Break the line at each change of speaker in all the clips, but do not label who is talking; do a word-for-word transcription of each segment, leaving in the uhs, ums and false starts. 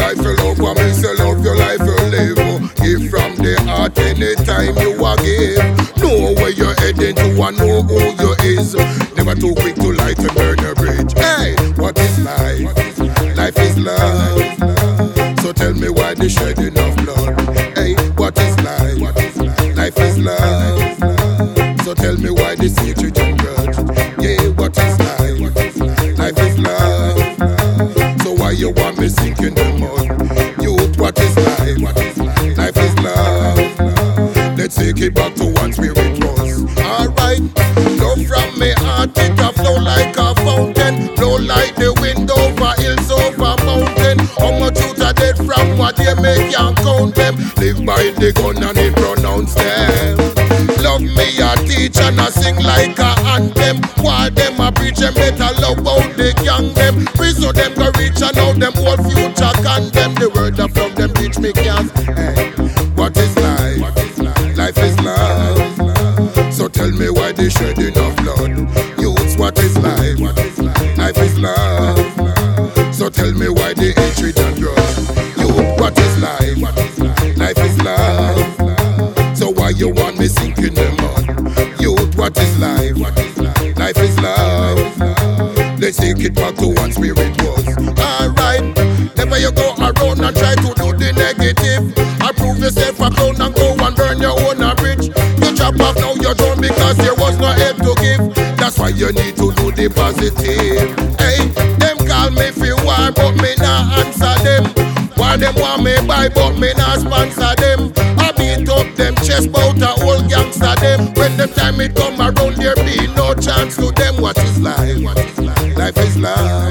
life you love, I mean say love your life you live. Give from the heart anytime you a give. Know where you're heading to and know who you is. Never too quick to light and burn a bridge. Hey, what is life? Life is love. So tell me why the shedding of blood. Hey, what is life? Life is love. So tell me why the hatred and grudge. Yeah, what is life? Life is love. So why you want me sink in the mud? Youth, what is life? Life is love. Let's take it back to one spirit was. Alright, love from me heart, it a flow like a fountain. Flow like the wind over hills, over mountain. How much youth are dead from what they make can't count them. Live by the gun and it pronounce them. Love me a teach and a sing like a anthem. While them a preach them better love out the young them. Prison them go reach and out them whole future condemn. The word of from them teach me can't. Hey, what is life? Life is love. So tell me why the shedding of blood. Youths, what is life? Life is love. So tell me why the hatred and grudge. Youth, what is life? Life is love. So why you want me sink in the mud? Youth, what is life? Life is love. Let's take it back to one spirit was. Alright, never you go around and try to do the negative. Approve yourself a clown and go and burn your own a bridge. You chop off now you're done because there was no help to give. That's why you need to do the positive. Hey, them call me for war but me not answer them. While them want me buy but me not sponsor them. I beat up them chest bout a whole gangster them. When the time it come around there be no chance to them. What is life? Life is love.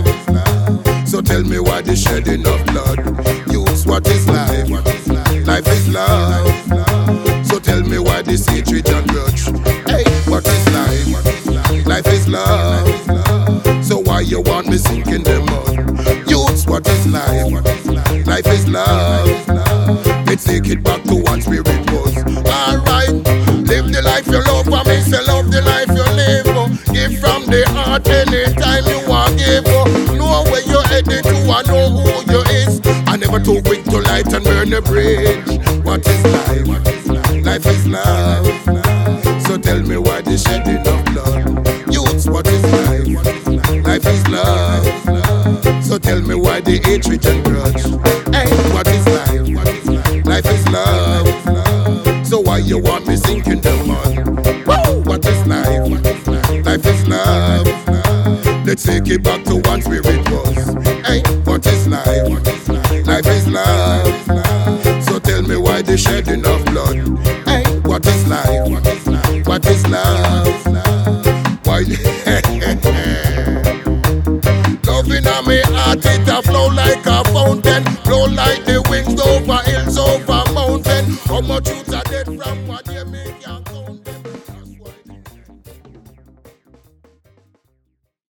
So tell me why the shedding of blood. Youths, what is life? Life is love. So tell me why this hatred and grudge. Hey, what is life? Life is love. So why you want me sink in the mud? Youths, what is life? Life is love. Let's take it back to one spirit was. Alright, live the life you love. I mean say love the life you live. Give from the heart anytime you want give. Know where you're heading to and know who you is. I never too quick to light and burn the bridge. What is life? Life is love. So tell me why the shedding of blood. Youths, what is life? Life is love. So tell me why the hatred and grudge. Hey, what is life? Life is love. So why you want me sink in the mud? Woo! What is life? Life is love. Let's take it back to one spirit was. Hey, what is life? Life is love. So tell me why the shedding of blood. Hey, what is life? What is love? Why? Loving on me heart, it a flow like a fountain.